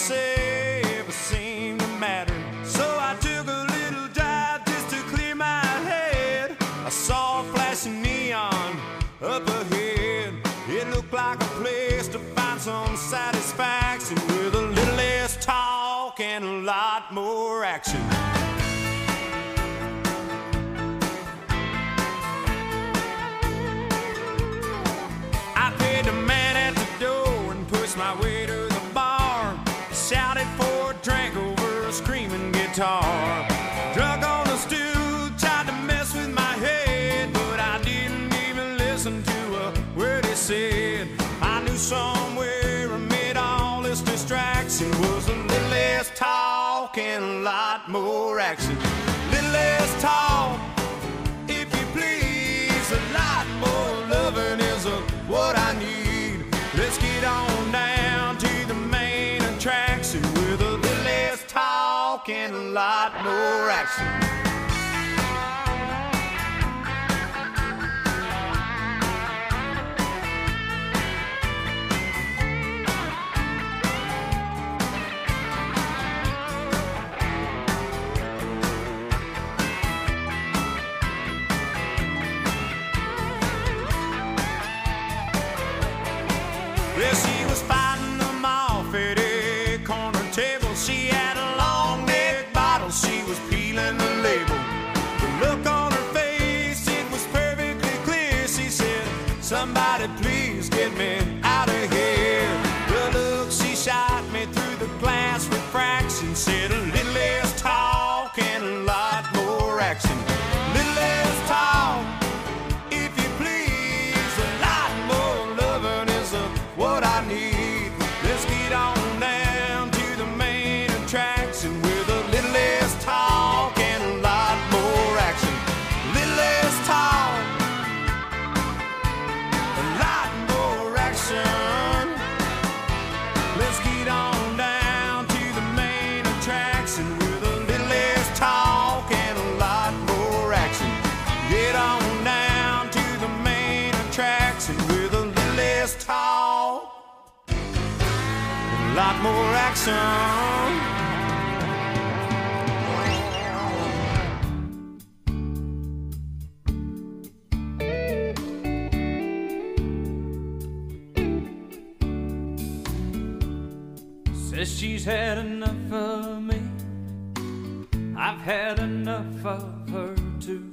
say ever seemed to matter. So I took a little drive just to clear my head. I saw a flashing neon up ahead. It looked like a place to find some satisfaction with a little less talk and a lot more action. I paid the man at the door and pushed my way to the bar. Shouted for a drink over a screaming guitar. Drunk on the stool, tried to mess with my head, but I didn't even listen to a word he said. I knew somewhere amid all this distraction was a little less talk and a lot more action. Little less talk, if you please, a lot more loving is what I need. Let's get on down to the main attraction with a little less talk and a lot more action. Well, she was fighting them off at a corner table. She had a long neck bottle, she was peeling the label. The look on her face, it was perfectly clear. She said, somebody please get me out of here. The look she shot me through the glass refraction said a little less talk and a lot more action. Little less talk, if you please, a lot more loving is what I need. Let's get on down to the main attraction with a little less talk and a lot more action. Little less talk, a lot more action. Let's get on down to the main attraction with a little less talk and a lot more action. Get on down to the main attraction with a little less talk, a lot more action. Says she's had enough of me, I've had enough of her too.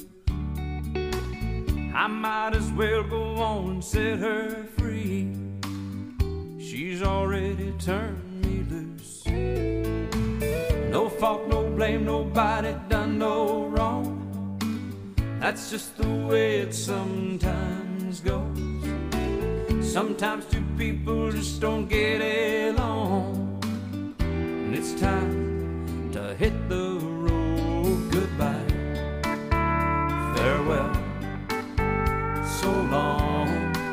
I might as well go on and set her free. She's already turned me loose. No fault, no blame, nobody done no wrong. That's just the way it sometimes goes. Sometimes two people just don't get along, and it's time to hit the road. Goodbye, farewell, so long,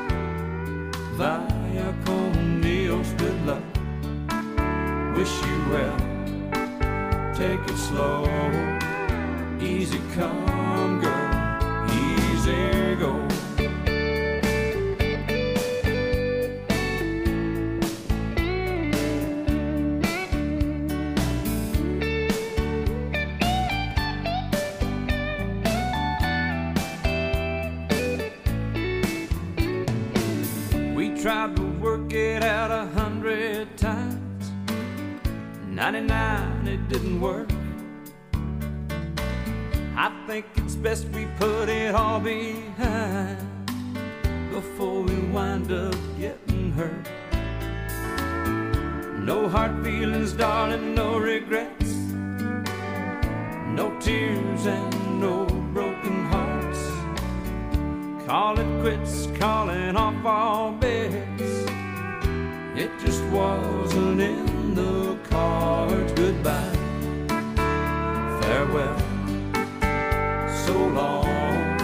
vaya con Dios, good luck, wish you well, take it slow, easy come girl, easy go. Tried to work it out 100 times, 99 it didn't work. I think it's best we put it all behind before we wind up getting hurt. No hard feelings, darling, no regrets, no tears and no broken hearts. Call it quits, calling off all bets. It just wasn't in the cards. Goodbye, farewell, so long,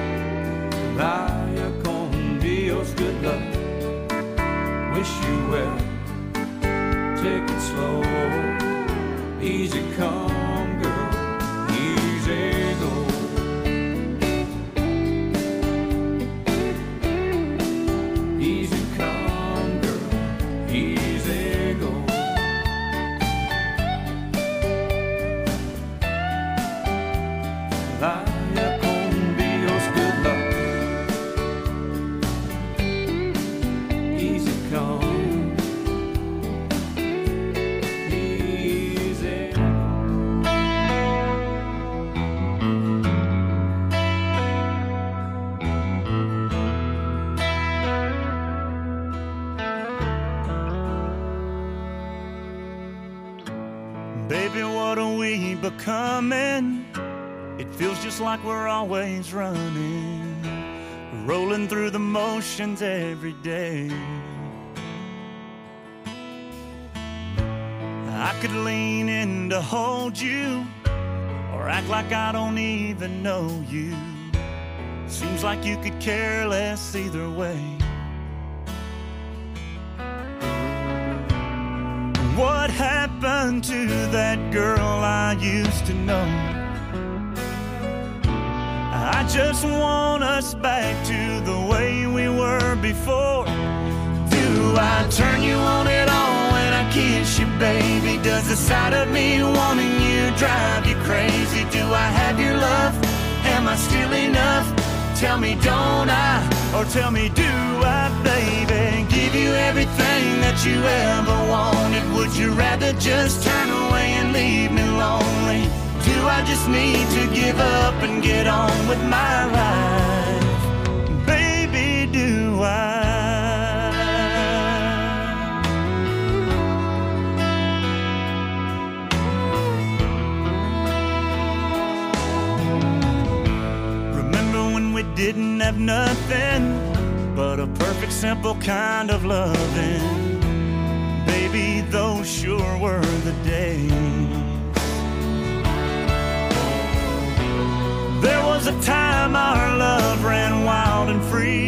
vaya con Dios, good luck, wish you well, take it slow, easy come girl, easy go. Easy come, girl, easy go. Baby, what are we becoming? It feels just like we're always running, rolling through the motions every day. I could lean in to hold you, or act like I don't even know you. Seems like you could care less either way. What happened to that girl I used to know? I just want us back to the way we were before. Do I turn you on at all when I kiss you, baby? Does the sight of me wanting you drive you crazy? Do I have your love? Am I still enough? Tell me, don't I? Or tell me, do I, baby? Give you everything that you ever wanted. Would you rather just turn away and leave me lonely? Do I just need to give up and get on with my life? Baby, do I? Didn't have nothing but a perfect, simple kind of loving. Baby, those sure were the days. There was a time our love ran wild and free,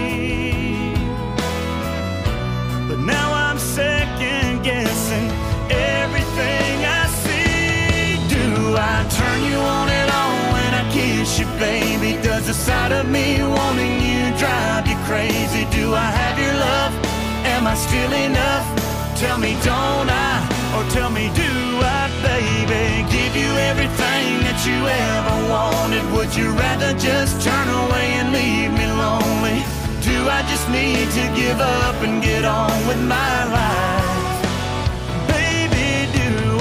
but now I'm second guessing everything I see. Do I turn you on at all when I kiss you, baby? Does the sight of me wanting you drive you crazy? Do I have your love? Am I still enough? Tell me, don't I? Or tell me, do I, baby? Give you everything that you ever wanted. Would you rather just turn away and leave me lonely? Do I just need to give up and get on with my life? Baby, do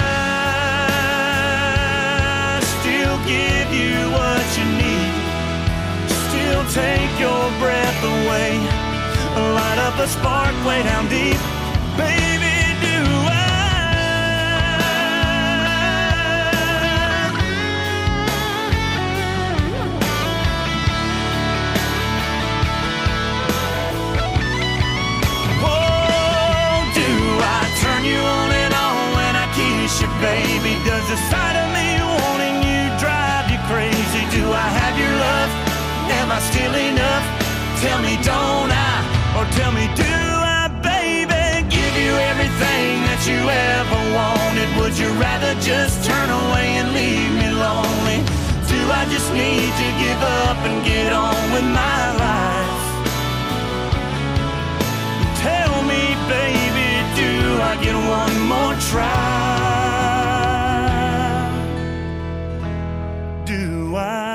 I still give you what you need? Still take your breath away, light up a spark way down deep. Baby, do you on and on when I kiss you, baby? Does the sight of me wanting you drive you crazy? Do I have your love? Am I still enough? Tell me, don't I? Or tell me, do I, baby? Give you everything that you ever wanted. Would you rather just turn away and leave me lonely? Do I just need to give up and get on with my life? Tell me, baby, do I get one more try? Do I?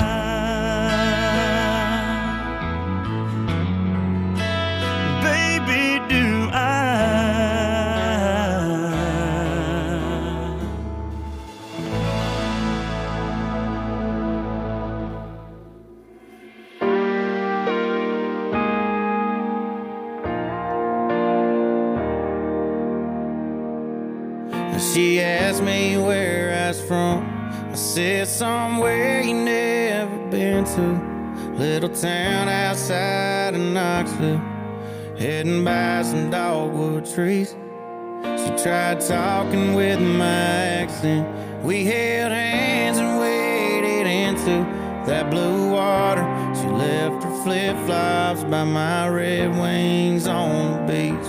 Baby, do I? She asked me where I was from. I said somewhere you never been to. Little town outside of Knoxville, heading by some dogwood trees. She tried talking with my accent. We held hands and waded into that blue water. She left her flip-flops by my Red Wings on the beach.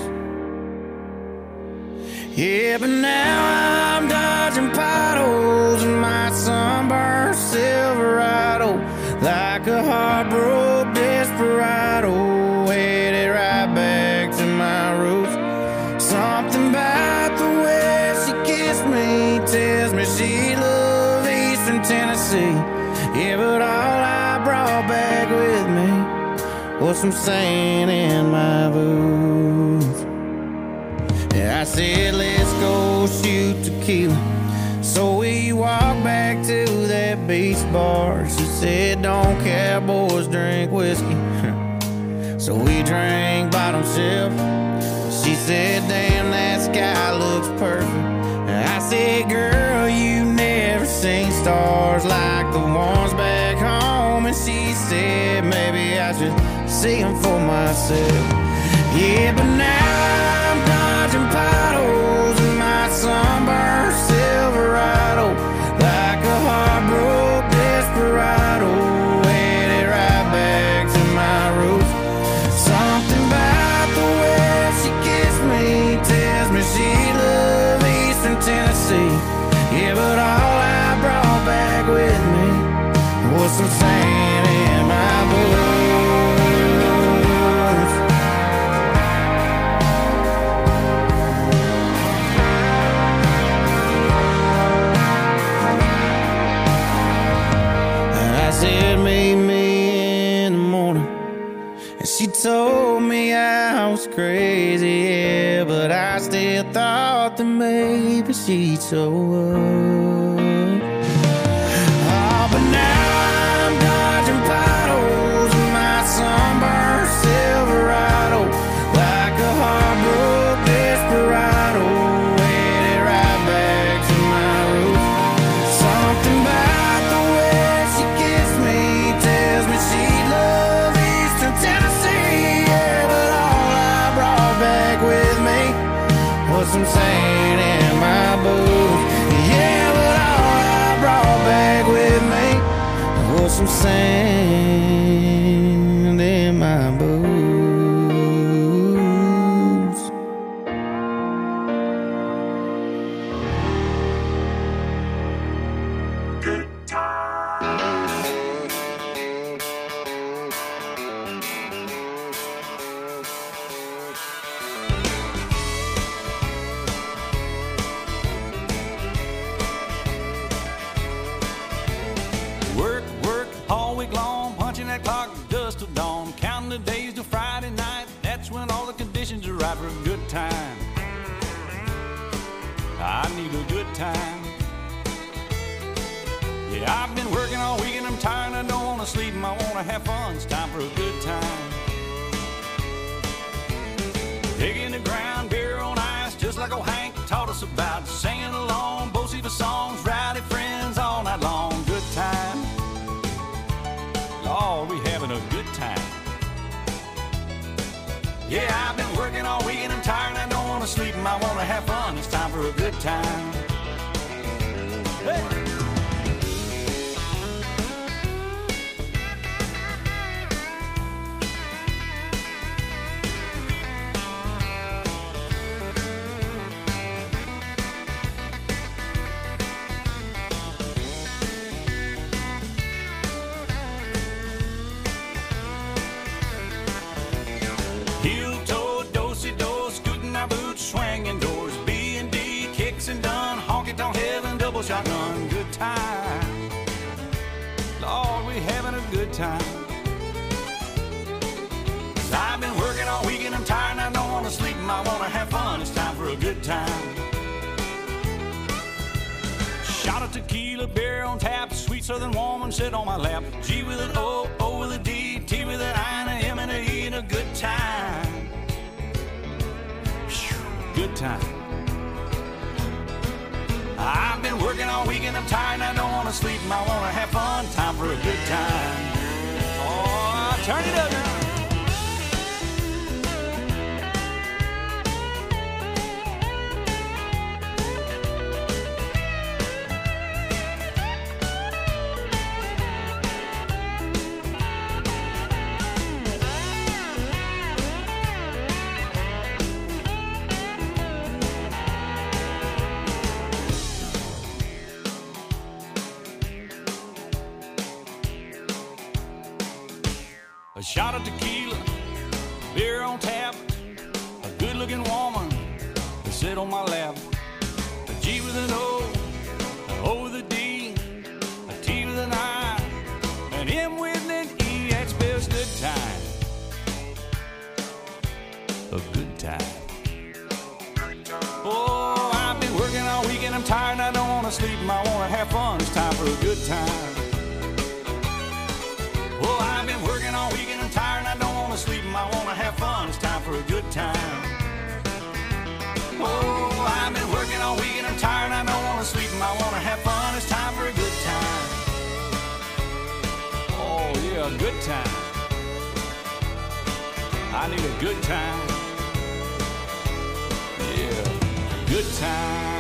Yeah, but now I'm dodging potholes in my sunburned Silverado, like a heartbroken desperado, headed right back to my roots. Something about the way she kissed me tells me she loved Eastern Tennessee. Yeah, but all I brought back with me was some sand in my boots. I said, let's go shoot tequila. So we walked back to that beach bar. She said, don't cowboys drink whiskey? So we drank bottom shelf. She said, damn, that sky looks perfect. I said, girl, you never seen stars like the ones back home. And she said, maybe I should see them for myself. Yeah, but now I'm dodging potholes in my sunburned Silverado, like a heartbroken desperado, headed right back to my roots. Something about the way she kissed me tells me she loved Eastern Tennessee. Yeah, but all I brought back with me was some sand in my boots. I said, meet me in the morning. And she told me I was crazy, yeah, but I still thought that maybe she'd show up. Oh, but now I'm dodging potholes in my sunburned Silverado, like a heartbroken desperado, headed right back to my roots. Something about the way she kissed me tells me she loves Eastern Tennessee, yeah, but all I brought back with me was some sand in my boots. Yeah, but all I brought back with me was some sand in my boots. Work, work all week long, punching that clock dust till dawn, counting the days till Friday night. That's when all the conditions are right for a good time. I need a good time. Yeah, I've been working all week and I'm tired. I don't want to sleep and I want to have fun. It's time for a good time. Digging the ground, beer on ice, just like old Hank taught us about. Singing along, Bo-Siva songs, rowdy friends all night long. Good time. Lord, we having a good time. Yeah, I've been working all week and I'm tired and I don't want to sleep and I want to have fun. It's time for a good time. Hey! Heel-toe, do-si-do, scooting our boots, swinging doors, B&D, kicks and done, honky-tonk heaven, double shotgun, good time. Lord, we having a good time. 'Cause I've been working all week and I'm tired and I don't want to sleep and I want to have fun. It's time for a good time. Shot of tequila, beer on tap, sweet southern woman sit on my lap. G with an O, O with a D, T with an I, and a M and a E, and a good time. Whew, good time. I've been working all week and I'm tired and I don't want to sleep and I want to have fun. Time for a good time. Oh, turn it up now. A shot of tequila, beer on tap, a good-looking woman to sit on my lap. A G with an O, an O with a D, a T with an I, an M with an E. That spells good time. A good time. Oh, I've been working all week and I'm tired and I don't want to sleep and I want to have fun. It's time for a good time. Oh, I've been working all week and I'm tired and I don't want to sleep and I want to have fun. It's time for a good time. Oh, I've been working all week and I'm tired and I don't I need a good time. Yeah, good time.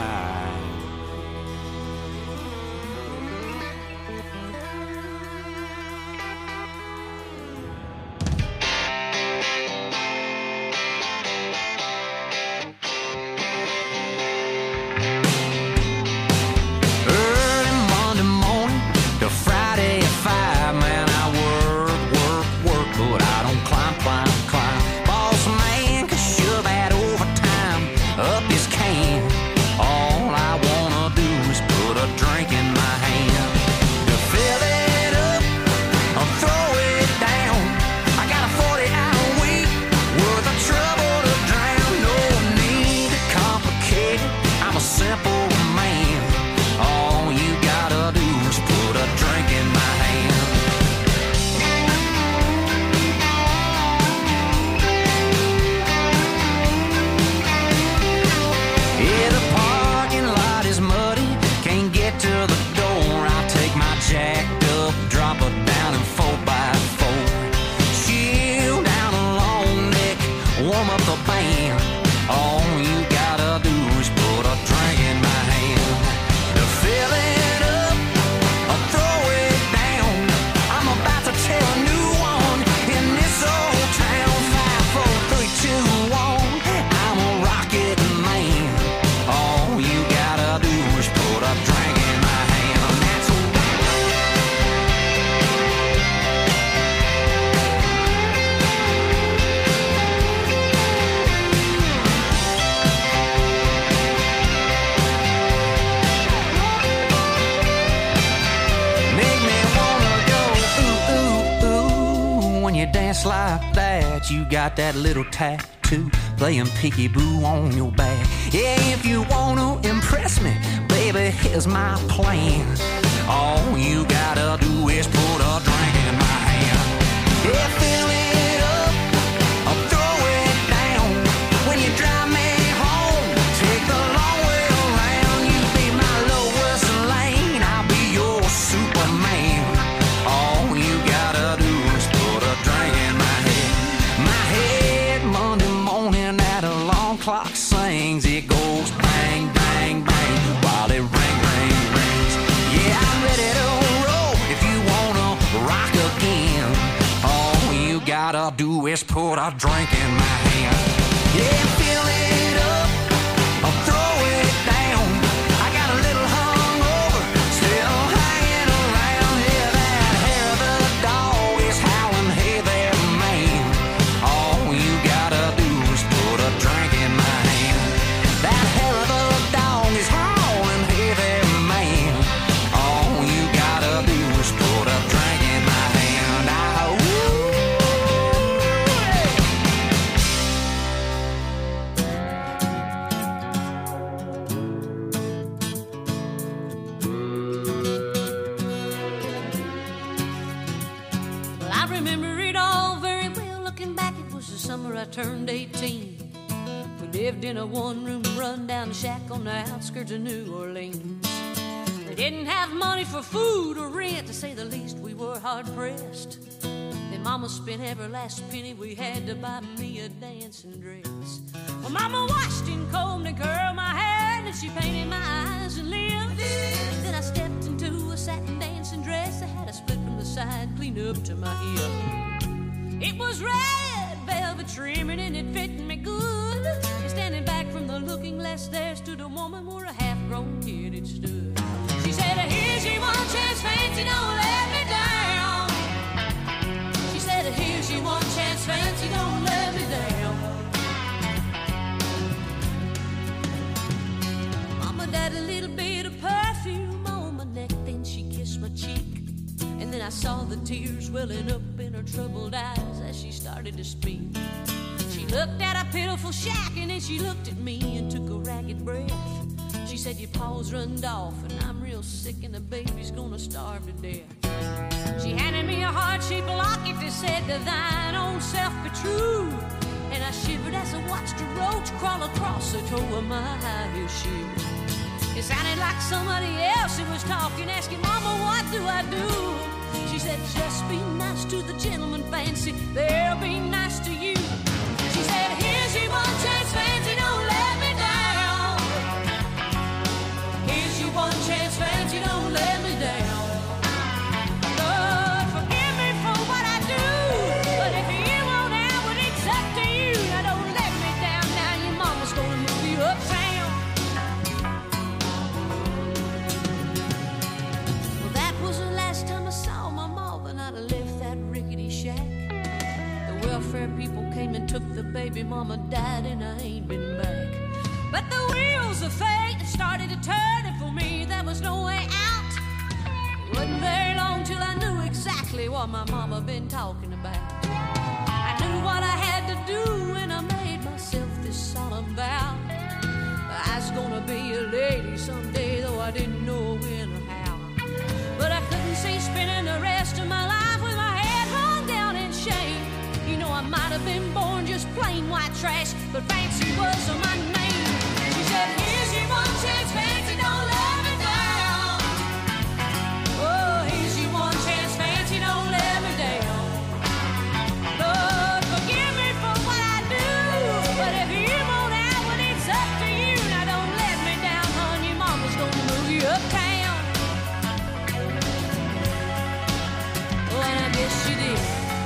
Like that, you got that little tattoo playing peekaboo on your back. Yeah, if you wanna impress me, baby, here's my plan. All you gotta do is put a drink in my hand. Yeah, fill it up or throw it down. When you drive me home, take the long way around. You be my lowest lane, I'll be your Superman. All you gotta do is put a drink in my head. My head Monday morning at alarm clock sings. It goes bang, bang, bang while it ring, ring, rings. Yeah, I'm ready to roll if you wanna rock again. All you gotta do is put a drink in my hand. Yeah, fill it up or throw it down. I got a little hungover, still hanging around. Yeah, that hair of the dog is howling, hey there, man. All you gotta do is put a drink in my hand. That hair of the dog is howling, hey there, man. All you gotta do is put a drink in my hand. Well, I remember it all very well. Looking back, it was the summer I turned 18. We lived in a one-room run-down shack on the outskirts of New Orleans. We didn't have money for food or rent, to say the least. We were hard-pressed. Then Mama spent every last penny we had to buy me a dancing dress. Well, Mama washed and combed and curled my hair, and she painted my eyes and lips. Then I stepped into a satin dancing dress that had a split from the side clean up to my hip. It was red velvet trimming and it fit me good. And standing back from the looking glass there stood a woman where a half-grown kid had stood. She said, here's your one chance, fancy, don't let me down. She said, here's your one chance, fancy, don't let me down. Mama died a little bit of perfume on my neck, then she kissed my cheek. And then I saw the tears welling up in her troubled eyes as she started to speak. She looked at a pitiful shack and then she looked at me and took a ragged breath. She said, your paws runned off and I'm real sick and the baby's gonna starve to death. She handed me a heart-shaped locket that said, to thine own self be true. And I shivered as I watched a roach crawl across the toe of my high-heel shoe. It sounded like somebody else who was talking, asking, Mama, what do I do? She said, just be nice to the gentleman, Fancy, they'll be nice to you. She said, here's your one chance, Fancy, don't let me down. Here's your one chance, Fancy, don't let me down. Lord, forgive me for what I do, but if you won't out, well, it's up to you. Now don't let me down, now your mama's gonna move you uptown. Well, that was the last time I saw my ma, and I'd have left that rickety shack. The welfare people came and took the baby, mama died, and I ain't been back. But the wheels of fate started to turn, and for me there was no way out. It wasn't very long till I knew exactly what my mama been talking about. I knew what I had to do, and I made myself this solemn vow. I was gonna be a lady someday, though I didn't know when or how. But I couldn't see spending the rest of my life with my head hung down in shame. You know, I might have been born just plain white trash, but Fancy was my name. She said, here's your one chance, Fancy, don't let me down. Oh, here's your one chance, Fancy, don't let me down. Lord, forgive me for what I do, but if you won't out, well, it's up to you. Now don't let me down, hon, your mama's gonna move you uptown. Oh, and I guess she did.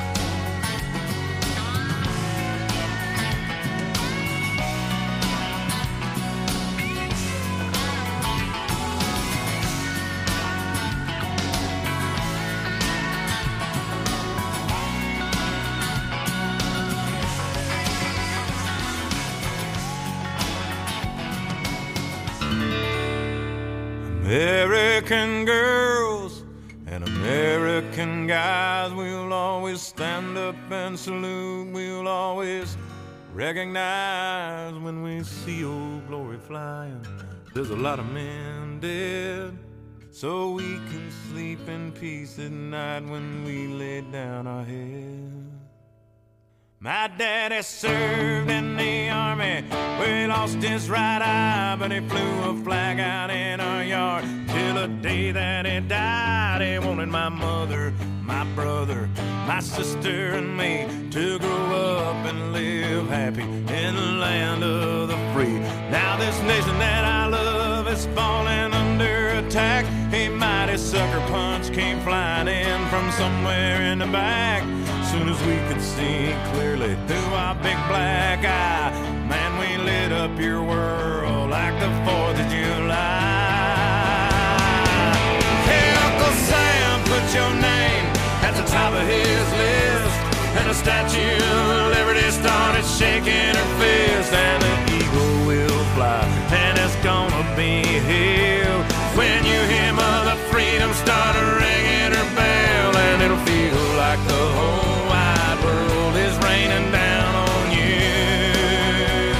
American girls and American guys, we'll always stand up and salute. We'll always recognize when we see old glory flying. There's a lot of men dead, so we can sleep in peace at night when we lay down our head. My daddy served in the army, where he lost his right eye, but he flew a flag out in our yard till the day that he died. He wanted my mother, my brother, my sister, and me to grow up and live happy in the land of the free. Now this nation that I love is falling under attack. A mighty sucker punch came flying in from somewhere in the back. Soon as we could see clearly through our big black eye, man, we lit up your world like the 4th of July. Hey, Uncle Sam, put your name at the top of his list, and the Statue of Liberty started shaking her fist, and the eagle will fly, and it's gonna be here when you hear Mother Freedom start ringing her bell, and it'll feel like the whole wide world is raining down on you.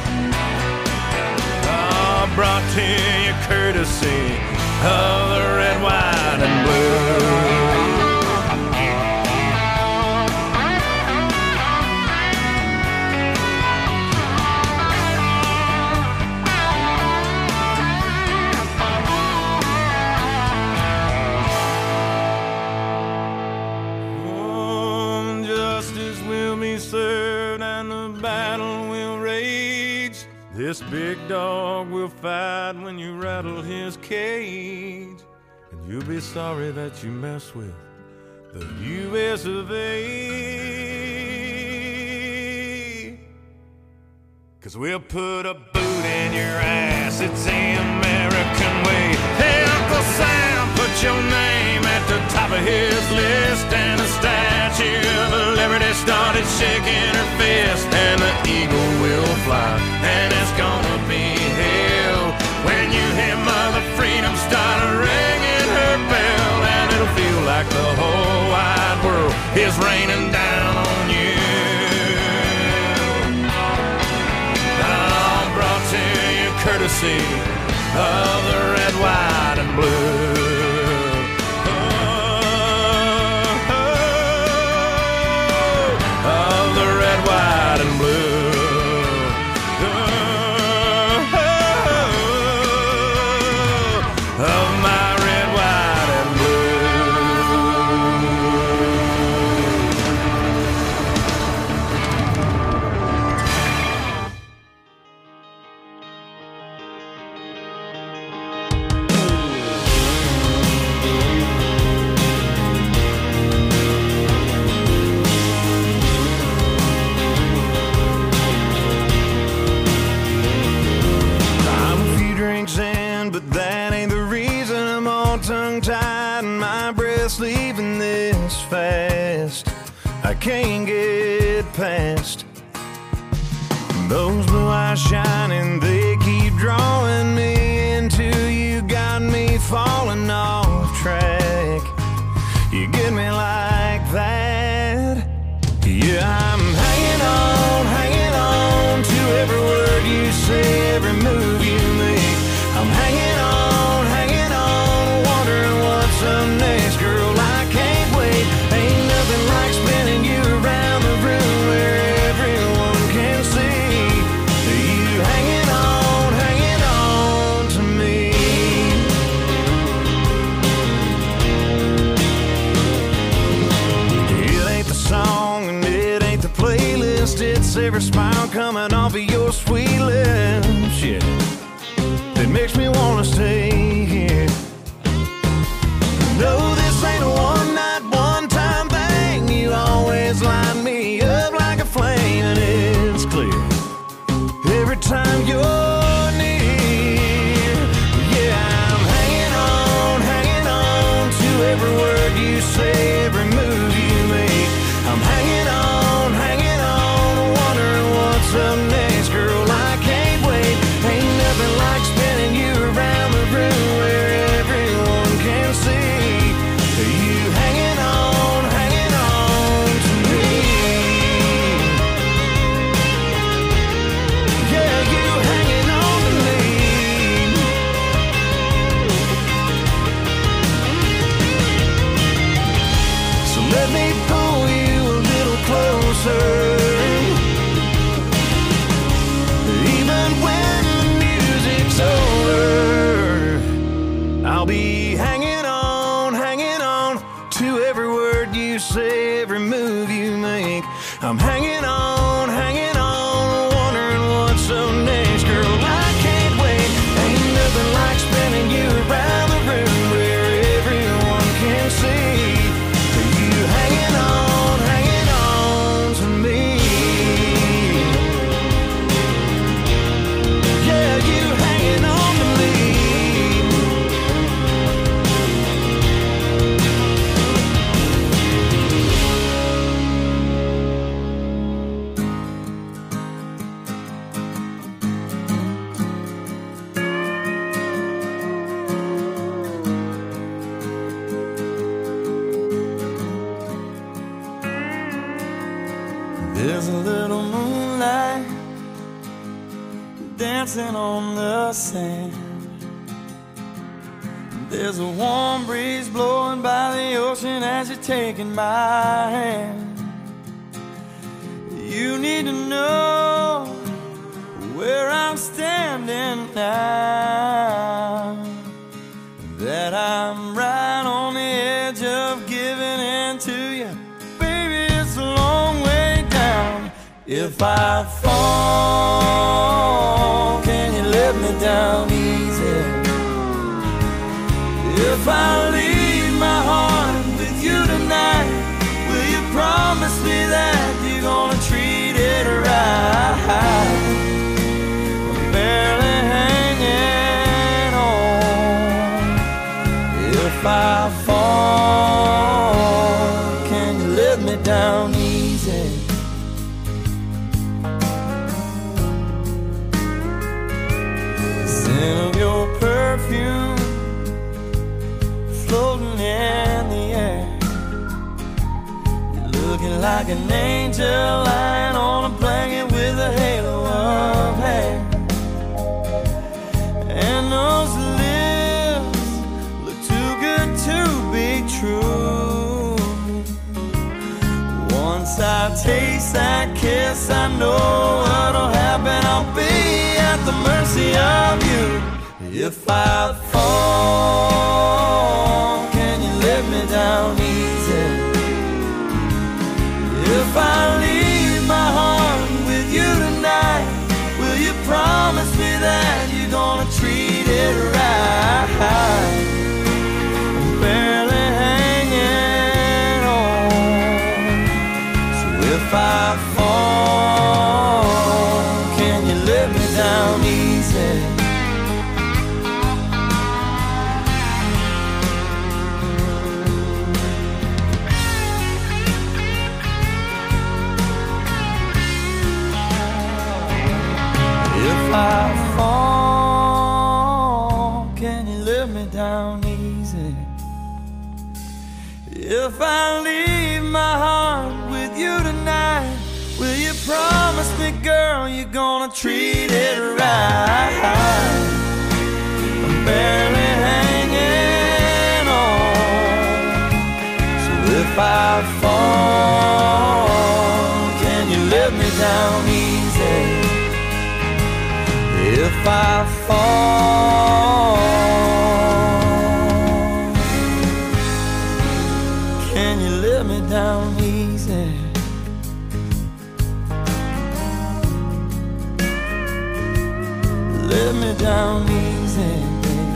Oh, brought to you courtesy of the red, white, and blue. Served and the battle will rage. This big dog will fight when you rattle his cage, and you'll be sorry that you mess with the U.S. of A. 'Cause we'll put a boot in your ass, it's the American way. Hey, Uncle Sam, put your name at the top of his list, and the Statue of Liberty started shaking her fist, and the eagle will fly, and it's gonna be hell when you hear Mother Freedom start ringing her bell, and it'll feel like the whole wide world is raining down on you. All brought to you courtesy of the red, white, and blue. White and blue. Of my red, white, and blue. can't get past. Those blue eyes shining, they keep drawing me into you. Got me falling off track. You get me like that. Yeah, I'm hanging on to every word you say, every move you make. I'm hanging on, wondering what's up next. Girl, I can't wait. Ain't nothing like spinning you around the room where everyone can see you hanging on to me. It ain't the song and it ain't the playlist. It's every smile coming off of your sweet lips. Yeah, it makes me wanna stay here. No, this ain't a one-night, one-time thing. You always light me up like a flame, and it's clear every time you're near. Yeah, I'm hanging on to every word you say, every move you make. I'm hanging on, wondering what's up next. Girl, I can't wait. Ain't nothing like spinning you around the room where everyone can see you hanging on to me. Yeah, you hanging on to me. So let me pull you a little closer. Even when the music's over, I'll be hanging on to every word you say, every move you make. I'm hanging on, wondering what's up next. Girl, I can't wait. Ain't nothing like spinning you around the room where everyone can see you hanging on to me. Yeah, you hanging on to me. There's a little moonlight dancing on the sand. There's a warm breeze blowing by the ocean as you're taking my hand. You need to know where I'm standing now, that I'm right on the edge of giving in to you. Baby, it's a long way down. If I fall, can you let me down easy? If I leave my heart with you tonight, will you promise me that you're gonna treat it right? I'm barely hanging on. If I fall, can you let me down easy? The scent of your perfume floating in the air. You're looking like an angel lying on a blanket with a halo of hair. And those lips look too good to be true. Once I taste that kiss, I know what'll happen. I'll be at the mercy of you. If I fall, can you let me down easy? If I leave my heart with you tonight, will you promise me that you're gonna treat it right? I'm barely hanging on. So if I fall, can you let me down easy? If I leave my heart with you tonight, will you promise me, girl, you're gonna treat it right? I'm barely hanging on. So if I fall, can you let me down easy? If I fall, can you let me down easy? Let me down easy, babe.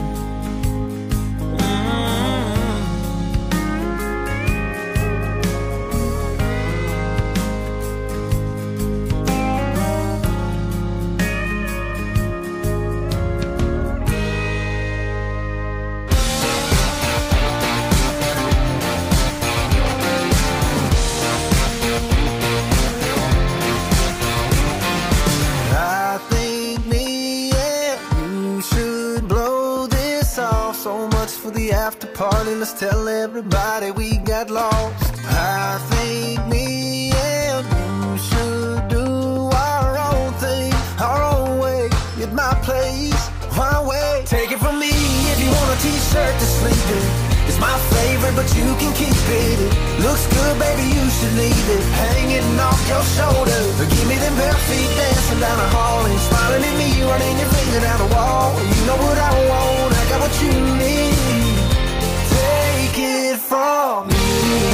After party, let's tell everybody we got lost. I think me and you should do our own thing, our own way, at my place, my way. Take it from me, if you want a t-shirt to sleep in, it's my favorite, but you can keep it. It looks good, baby, you should leave it hanging off your shoulder. Give me them bare feet dancing down the hall and smiling at me, running your finger down the wall. You know what I want, I got what you need. Take it from me.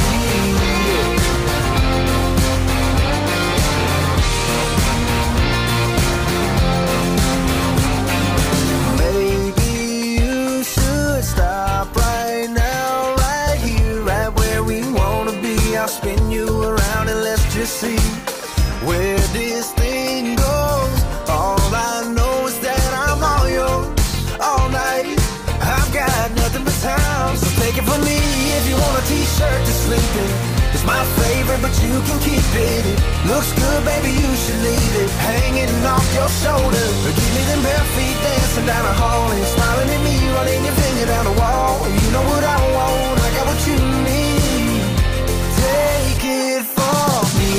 Maybe you should stop right now, right here, right where we wanna be. I'll spin you around and let's just see where this thing goes. All I know is that I'm all yours all night. I've got nothing but time, so take it from me. If you want a t-shirt to sleep in, it's my favorite, but you can keep it. It looks good, baby, you should leave it hanging off your shoulder. Give me them bare feet dancing down the hall and smiling at me, running your finger down the wall. You know what I want, I got what you need. Take it from me.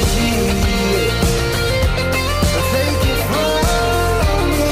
Take it from me.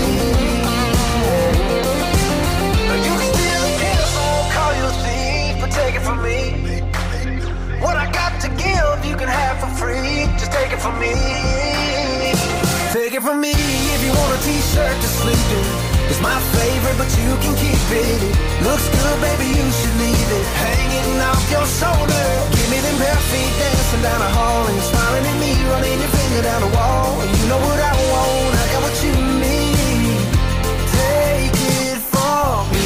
You can still kill, so I won't call you a thief, but take it from me. What I got to give, you can have for free. Just take it from me. Take it from me. If you want a t-shirt to sleep in, it's my favorite, but you can keep it. It looks good, baby, you should leave it hanging off your shoulder. Give me them bare feet dancing down the hall and smiling at me, running your finger down the wall. You know what I want, I got what you need. Take it from me.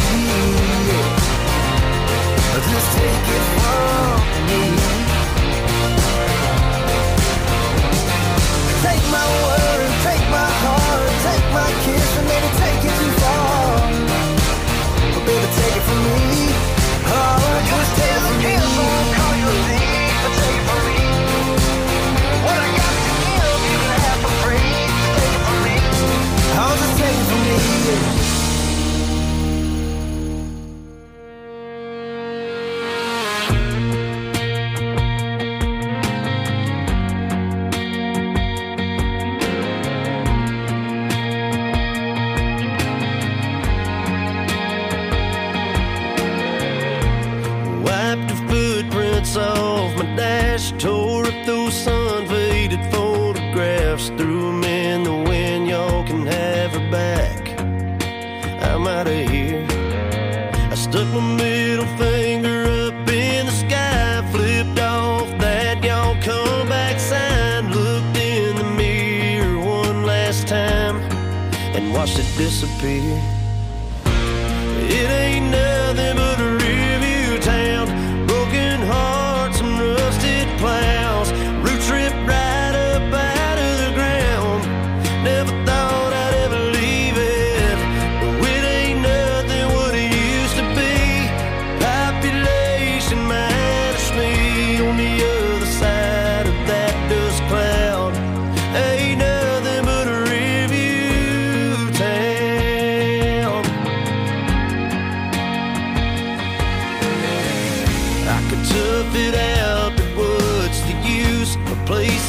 Just take it from me. Take my word, take my heart, take my kiss, and maybe take it too far. But baby, take it from me. Oh, just take it from me. So I won't call you a thief, but take it from me. What I got to give, you can have for free. Just take it from me. Oh, just take it from me. Off my dash, tore up those sun-faded photographs, threw them in the wind. Y'all can have her back. I'm out of here. I stuck my middle finger up in the sky, flipped off that y'all come back sign, looked in the mirror one last time and watched it disappear. It ain't nothing but a review town, broken hearts and rusted plows, roots ripped right up out of the ground. Never thought I'd ever leave it, but it ain't nothing what it used to be. Population minus me on the other side of that dust cloud. Ain't nothing but a review town.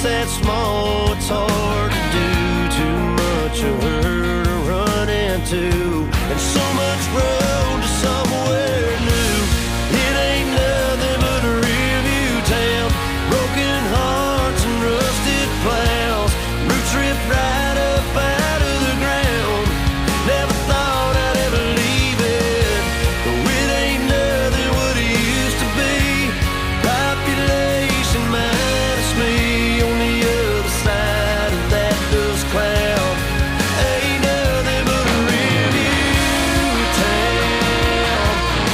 that small, it's hard to do. Too much of her to run into, and so much road to somewhere new. It ain't nothing but a rearview town. Broken hearts and rusted plows, roots ripped right up out of the ground. Never thought I'd ever leave it, though it ain't nothing what it used to be. Population minus me on the other side of that dust cloud. Ain't nothing but a rearview town.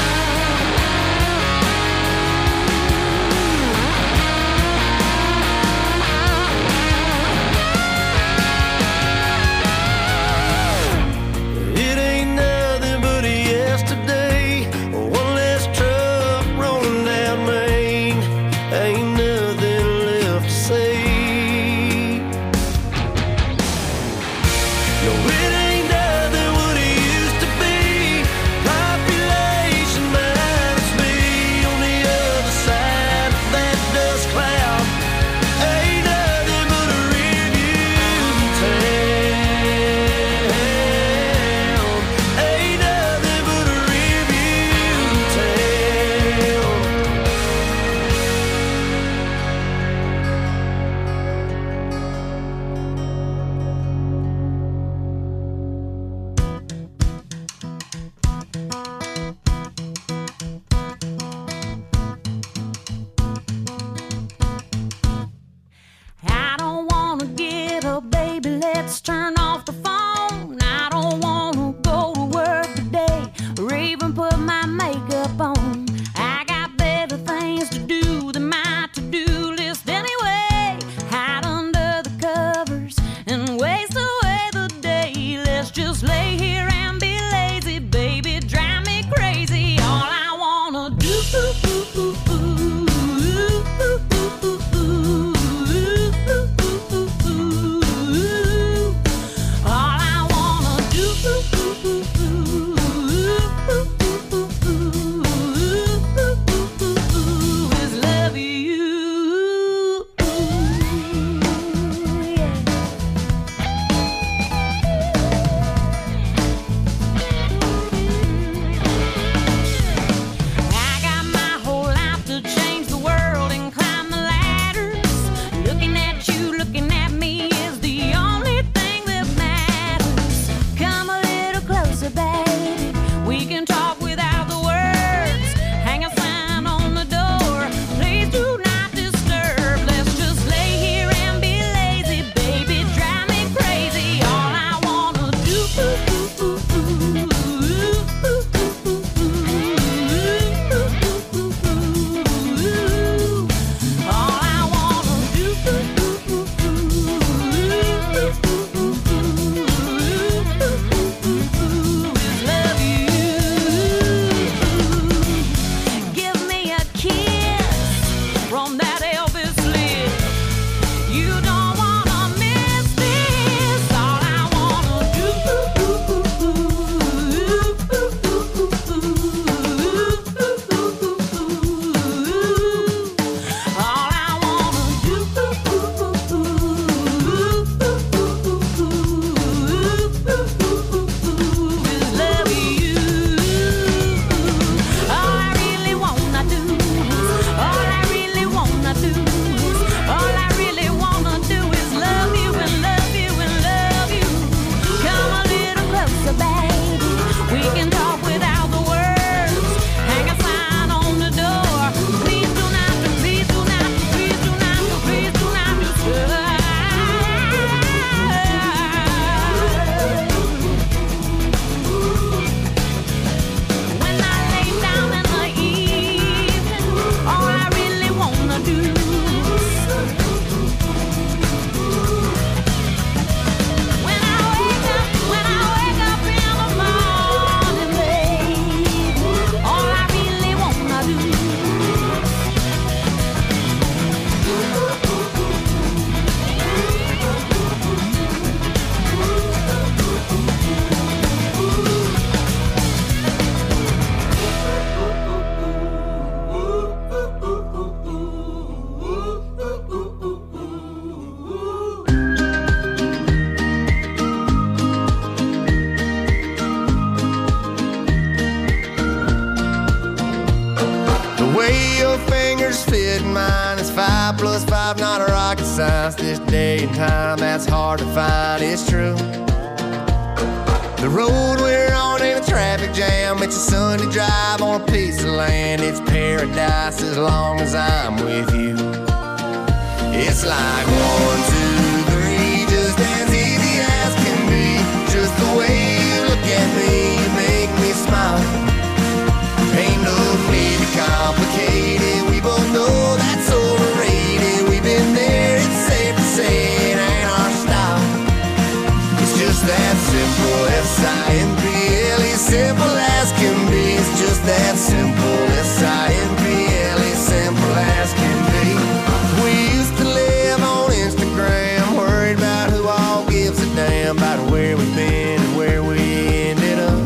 It ain't nothing but a yesterday. One less truck rolling down Main. Ain't nothing left to say. No, it ain't nothing what it used to be. Population minus me on the other side of that dust cloud. Ain't nothing but a rearview town. Ain't nothing but a rearview town. I don't wanna get up, baby, let's turn off the phone. I don't wanna go to work today or even put my makeup on. I got better things to do than my to-do list anyway. Hide under the covers and waste away the day. Let's just lay here and be lazy, baby, drive me crazy. All I wanna do all I wanna do is love you. Yeah. I got my whole life to change the world and climb the ladders. Looking at you, looking at me is the only thing that matters. Come a little closer, baby. We can talk without the words. Hang a sign on the door. Please do not disturb. Let's just lay here and be lazy, baby. Drive me crazy. All I wanna do. All I wanna do is love you. plus 5, not a rocket science. This day and time, that's hard to find, it's true. The road we're on ain't a traffic jam. It's a Sunday drive on a piece of land. It's paradise as long as I'm with you. It's like 1, 2, 3, just as easy as can be. Just the way you look at me, you make me smile. Ain't no need to complicate it. We both know that's overrated. We've been there, it's safe to say it ain't our style. It's just that simple, S-I-M-P-L-E, simple as can be. It's just that simple, S-I-M-P-L-E, simple as can be. We used to live on Instagram, worried about who all gives a damn about where we've been and where we ended up.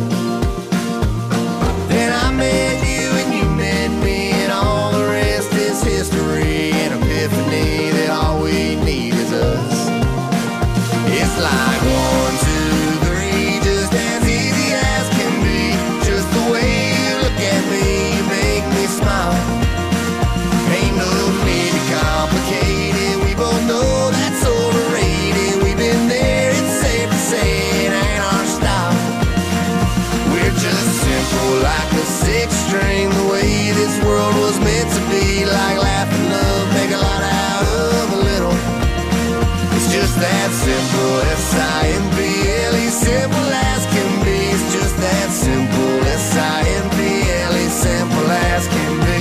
Then I met you and you met me, and all the rest is history. An epiphany that all we need is us. It's like 1, 2, 3, just as easy as can be. Just the way you look at me, you make me smile. Ain't no need to complicate it. We both know that's overrated. We've been there, it's safe to say it ain't our style. We're just simple like a 6-string, the way this world was meant to be. Like laugh and love, make a lot out of a little. It's just that simple, S-I-M-P-L-E, simple as can be. It's just that simple, S-I-M-P-L-E, simple as can be.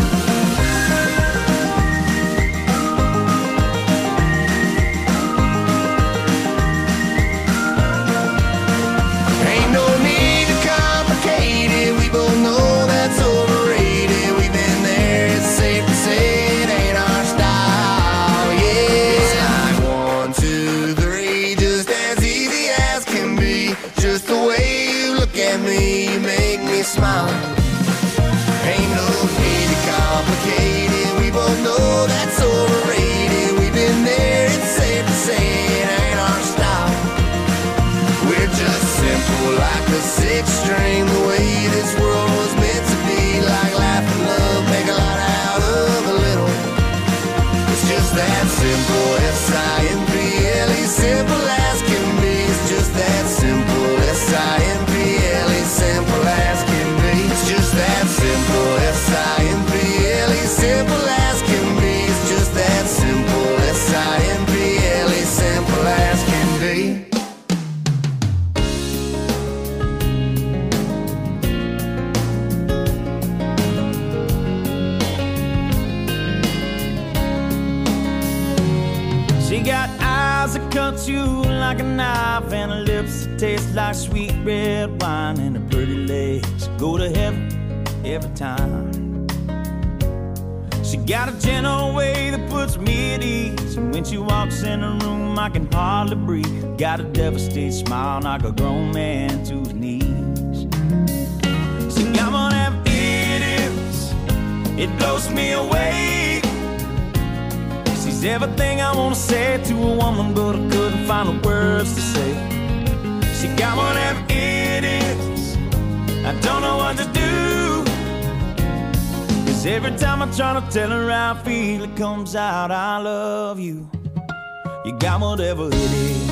Ain't no need to complicate it. We both know that's overrated. We've been there, it's safe to say it ain't our style. Yeah, it's like 1, 2, 3, just as easy as can be. Just the way you look at me, you make me smile. Ain't no need to complicate it. We both know that's overrated. We've been there, it's safe to say it ain't our style. We're just simple like a 6-string, the way this world was meant to be. Like laugh and love, make a lot out of a little. It's just that simple, S-I-M-P-L-E, simple as can be. It's just that simple, S-I-M-P-L-E, simple as can be. It's just that simple, S-I-M-P-L-E, simple as can be. It's just that simple, S-I-M-P-L-E, simple as can be. She got eyes that cut you like a knife, and her lips that taste like sweet red wine, and her pretty legs go to heaven every time. She got a gentle way that puts me at ease, and when she walks in the room I can hardly breathe. Got a devastated smile, knock a grown man to his knees. She got one of them idiots, it blows me away. She's everything I wanna say to a woman, but I couldn't find the words to say. She got one of them idiots, I don't know what to do. 'Cause every time I try to tell her how I feel, it comes out, I love you. You got whatever it is.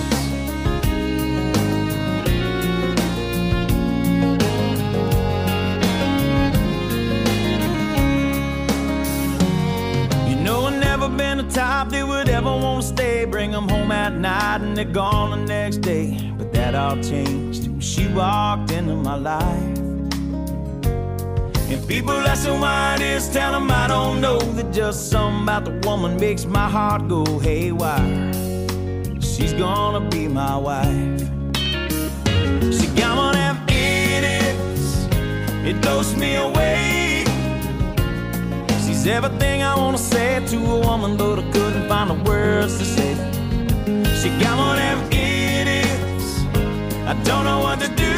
Never been the type that would ever want to stay. Bring them home at night and they're gone the next day. But that all changed when she walked into my life. And people asking why it is, tell them I don't know. That just something about the woman makes my heart go haywire. She's gonna be my wife. She got one of them idiots, it blows me away. She's everything I wanna say to a woman, but I couldn't find the words to say. She got one of them idiots, I don't know what to do.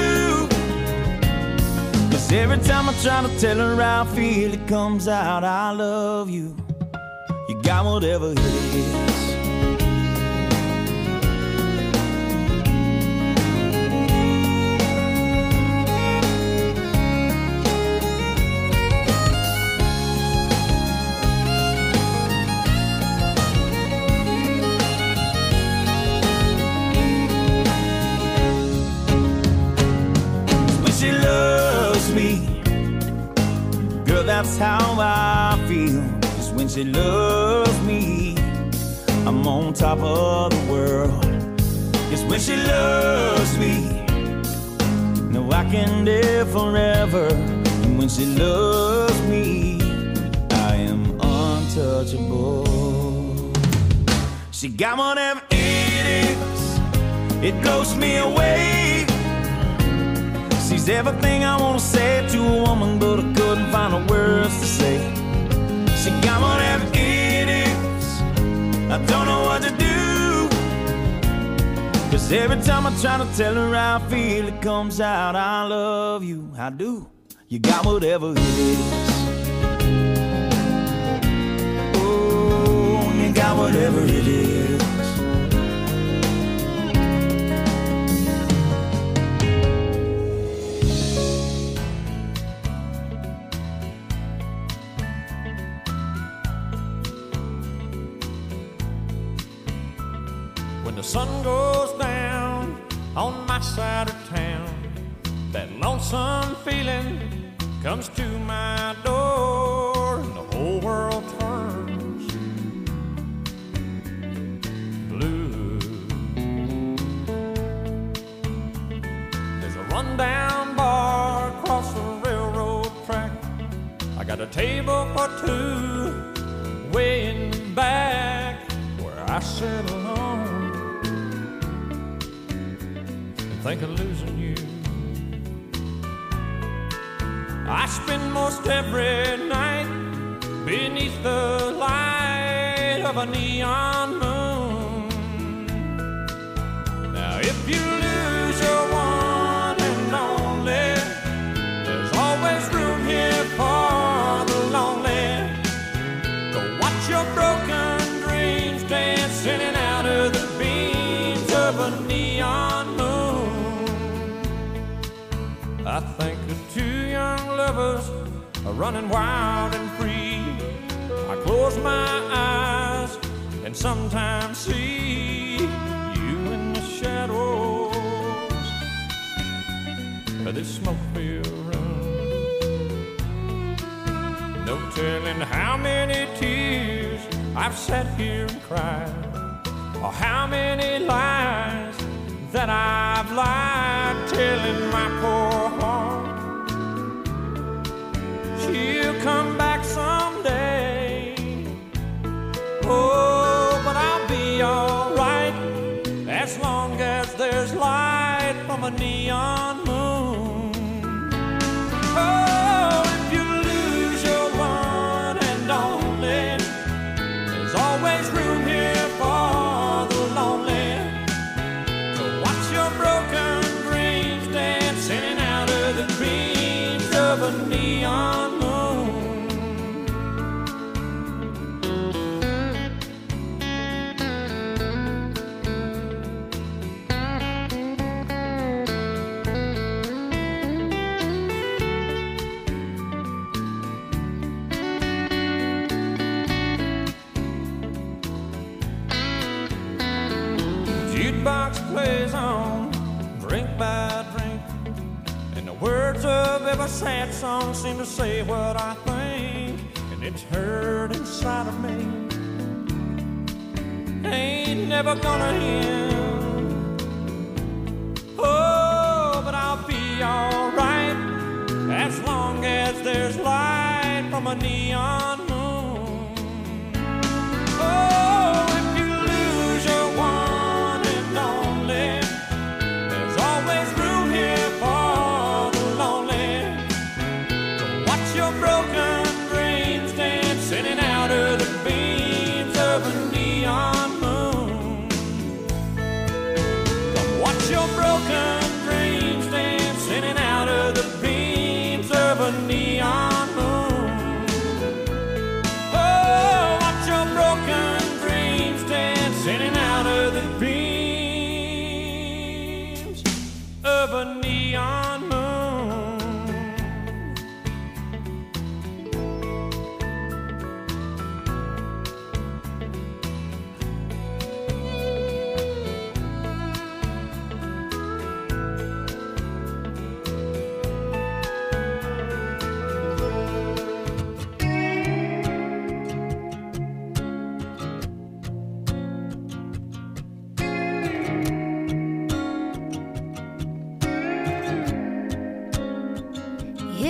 'Cause every time I try to tell her how I feel, it comes out, I love you. You got whatever it is. that's how I feel. Cause when she loves me, I'm on top of the world. Cause when she loves me, no, I can live forever. And when she loves me, I am untouchable. She got whatever it is, it blows me away. She's everything I wanna say to a woman, but I couldn't find the words to say. She got whatever it is, I don't know what to do. Cause every time I try to tell her how I feel, it comes out, I love you, I do. You got whatever it is. Oh, you got whatever it is. When the sun goes down on my side of town, that lonesome feeling comes to my door, and the whole world turns blue. There's a rundown bar across the railroad track. I got a table for two way in the back where I sit alone and think of losing you. I spend most every night beneath the light of a neon moon. Now if you lose your one and only, there's always room here for the lonely. Go watch your broken dreams dancing in and out of the beams of a neon moon. I think of two young lovers are running wild and free. I close my eyes and sometimes see you in the shadows of this smoke-filled room. No telling how many tears I've sat here and cried, or how many lies that I've lied, telling my poor heart she'll come back someday. Oh, but I'll be alright as long as there's light from a neon moon. Oh, if you lose your one and only, there's always room here for the lonely. So watch your broken dreams dance in and out of the beams of a neon moon. Jukebox plays on, drink by drink, and the words of every sad song seem to say what I think, and it's hurt inside of me. Ain't never gonna end. Oh, but I'll be alright as long as there's light from a neon moon. Oh, if you lose your one and only, there's always room here for the lonely. So watch your broken dreams dance in and out of the beams of a neon moon. Come watch your broken dreams dance in and out of the beams of a neon moon.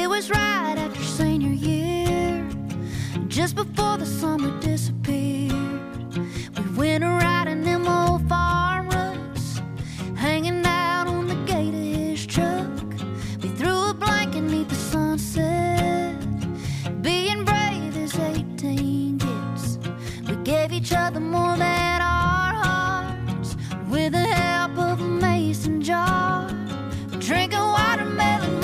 It was right after senior year, just before the summer disappeared. We went riding them old farm ruts, hanging out on the gate of his truck. We threw a blanket neath the sunset, being brave as 18 gets. We gave each other more than our hearts, with the help of a mason jar. Drinking watermelon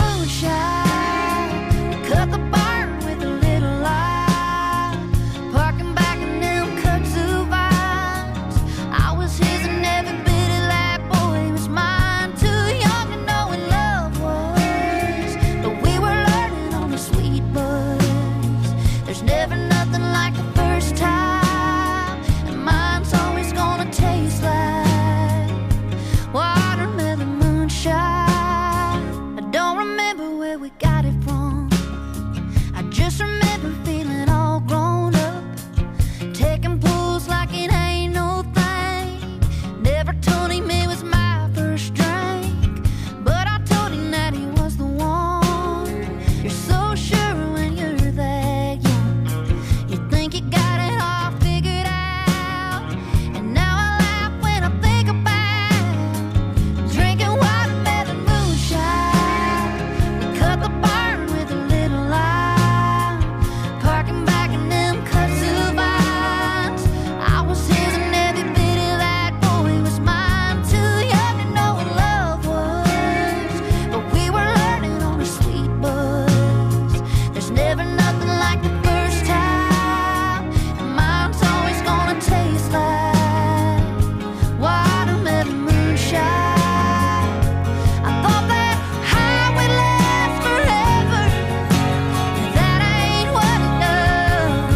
moonshine, cut the barn with a little light, parking back in them kudzu vines. I was his and every bit of that boy was mine. Too young to know what love was, but we were learning on the sweet buzz. There's never nothing like the first time, and mine's always gonna taste like watermelon moonshine. I don't remember where we got it from, I just remember feeling all grown up, taking pulls like it ain't no thing. Never told him it was my first drink, but I told him that he was the one. You're so sure when you're that young, you think you got it all figured out. And now I laugh when I think about drinking watermelon moonshine. We cut the barn with a little light, parking back in them kudzu vines. I was his and every bit of that boy was mine. Too young to know what love was, but we were learning on a sweet buzz. There's never nothing like the first time, and mine's always gonna taste like watermelon moonshine. I thought that high would last forever, that ain't what it does.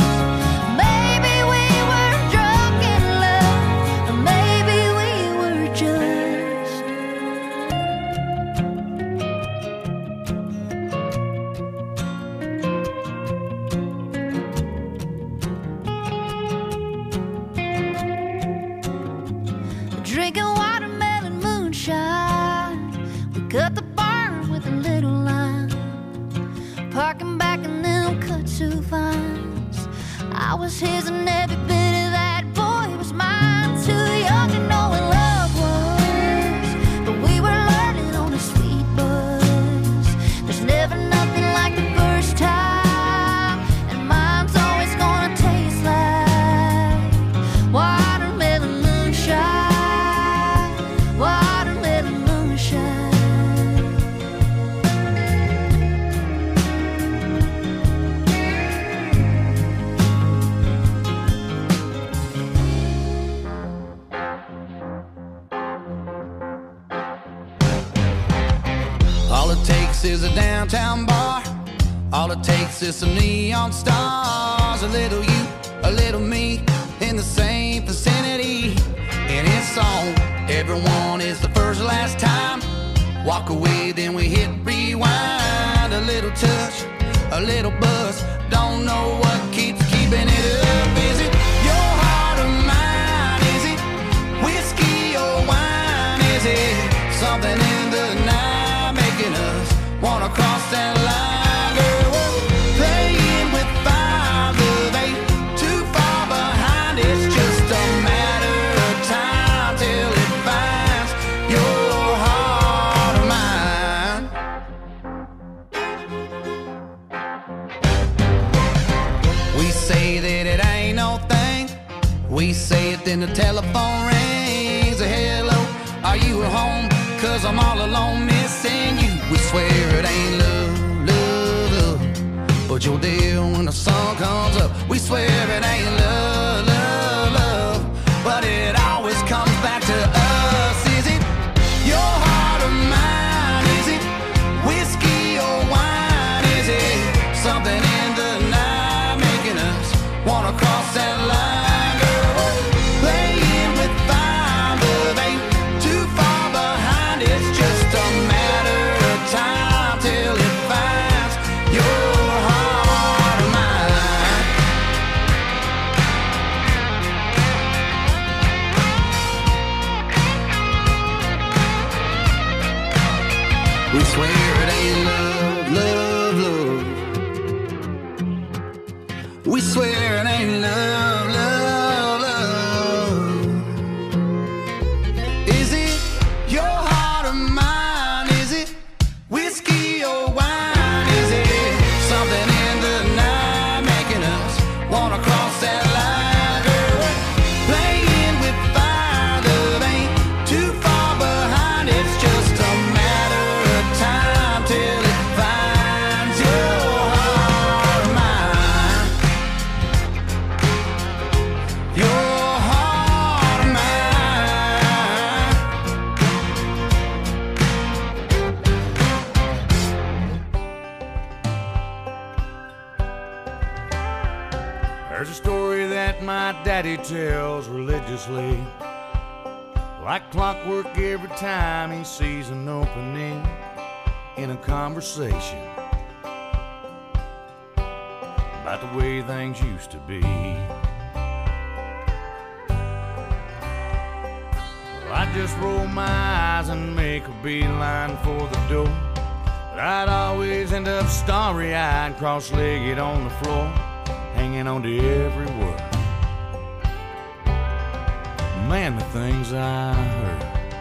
Maybe we were drunk in love, or maybe we were just drinking watermelon moonshine. We cut the barn with a little line, parking back in them kudzu vines. I was his and every bit of that boy was mine. Too young to know what love was, but we were learning on a sweet buzz. There's never nothing like the first time, and mine's always gonna taste like watermelon moonshine. Watermelon moonshine. All it takes is a downtown bar. All it takes is some neon stars. A little you, a little me, in the same vicinity. And it's on. Everyone is the first last time. Walk away, then we hit rewind. A little touch, a little buzz. Don't know what keeps keeping it up. Is it your heart or mine? Is it whiskey or wine? Is it something in the night making us wanna cross that line? Girl, we're playing with fire, love ain't too far behind. It's just a matter of time till it finds your heart or mine. We say that it ain't no thing. We say it, then the telephone rings. Hello, are you at home? 'Cause I'm all alone missing you. We swear it ain't love, love, love, but you're there when the sun comes up. We swear it ain't love, love, love, but it always comes back to us. Is it your heart or mine? Is it whiskey or wine? Is it something in the night making us wanna cross that line? Girl, we're playing with fire, love ain't too far behind. It's just a matter of time till it finds your heart or mine. We swear it ain't love, love, We swear it ain't love, love, love. Is it your heart or mine? Is it whiskey or wine? Is it something in the night making us wanna cross that line? Girl, we're playing with fire. Love ain't too far behind. It's just a matter of time till it finds your heart or mine. Your heart or mine. There's a story that my daddy tells religiously, like clockwork every time he sees an opening in a conversation about the way things used to be. Well, I'd just roll my eyes and make a beeline for the door, but I'd always end up starry-eyed, cross-legged on the floor, hanging on to every word. Man, the things I heard.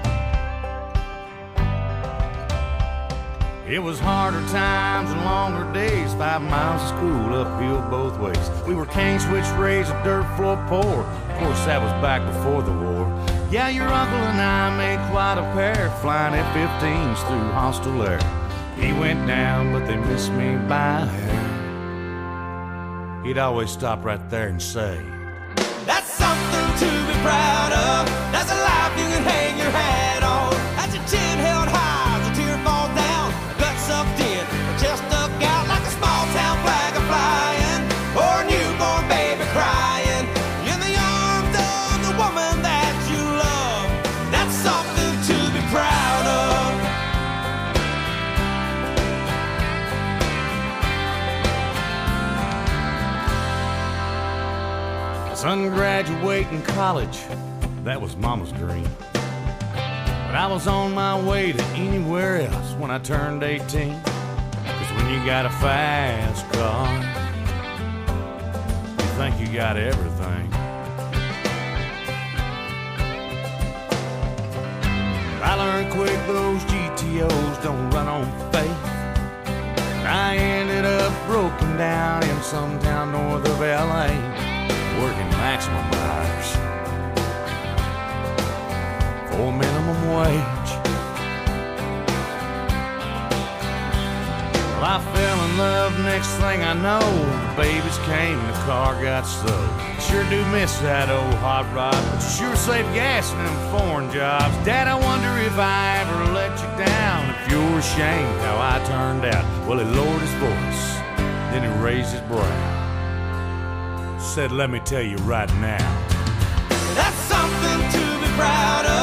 It was harder times and longer days, 5 miles of school uphill both ways. We were cane switch raised, a dirt floor poor. Of course, that was back before the war. Yeah, your uncle and I made quite a pair, flying F-15s through hostile air. He went down, but they missed me by a hair. He'd always stop right there and say, That's something to be proud of. That's a life you can hang your hat on. That's your chin held high as a tear falls down. Gut sucked in, chest stuck out like a small town flag a flying, or a newborn baby crying in the arms of the woman that you love. That's something to be proud of. son graduating college, that was mama's dream. But I was on my way to anywhere else when I turned 18. 'Cause when you got a fast car, you think you got everything. I learned quick those GTOs don't run on faith. I ended up broken down in some town north of LA, working maximum hours for minimum wage. Well, I fell in love, next thing I know, the babies came and the car got sold. Sure do miss that old hot rod, but you sure save gas in them foreign jobs. Dad, I wonder if I ever let you down, if you're ashamed how I turned out. Well, he lowered his voice, then he raised his brow, said, let me tell you right now, That's something to be proud of.